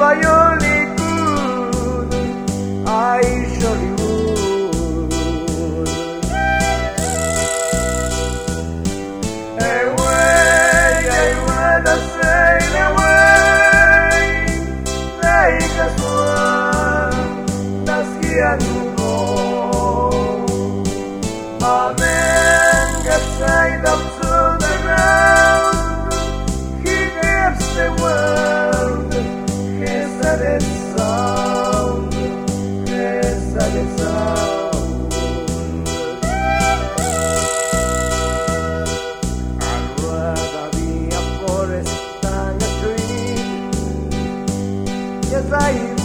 pa yung likod ay Hollywood. I wanna sail away, take us one, that's here to go. Amen, God side up to the ground, He gives the world His added sound, His added sound. I'd rather be a forest than a tree. Yes, I